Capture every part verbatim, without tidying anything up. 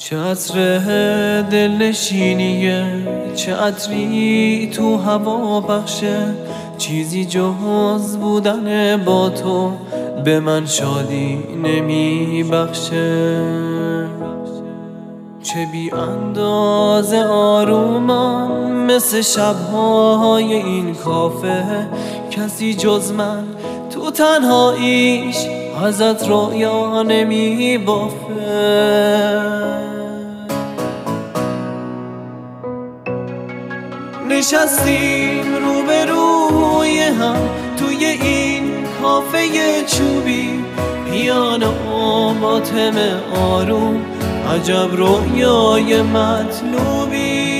چه عطر دلنشینیه، چه عطری تو هوا بخشه، چیزی جز بودن با تو به من شادی نمی بخشه. چه بی اندازه آرومم مثل شبهای این کافه، کسی جز من تو تنهاییش ازت رویا نمی بافه. نشستیم روبروی هم توی این کافه چوبی، پیانو ماتم آروم، عجب رویای مطلوبی.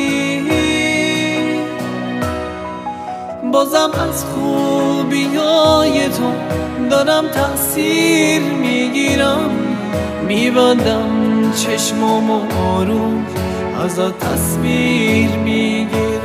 بازم از خوبیای تو دارم تأثیر میگیرم، میبندم چشمامو آروم ازت تصویر میگیرم.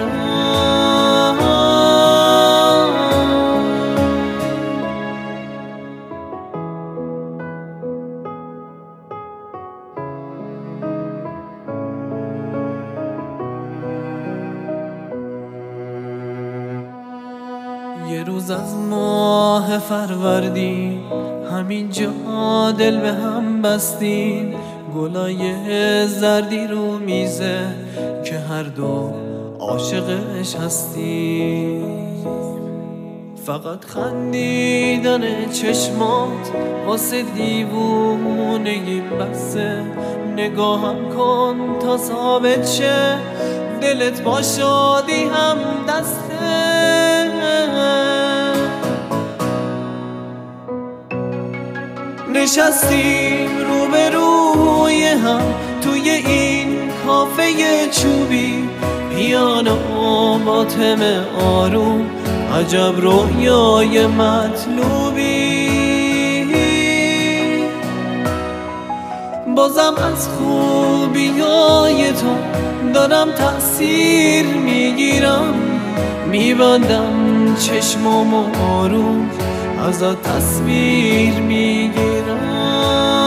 یه روز از ماه فروردین همینجا دل به هم بستیم، گلای زردی رو میزه که هر دو عاشقش هستیم. فقط خندیدن چشمات واسه دیوونگی بسه، نگاهم کن تا ثابت شه دلت با شادی هم دسته. نشستیم روبروی هم توی این کافه چوبی، پیانو ماتم آروم، عجب رویای مطلوبی. بازم از خوبیای تو دارم تأثیر میگیرم، میبندم چشمامو آروم ازت تصویر میگیرم.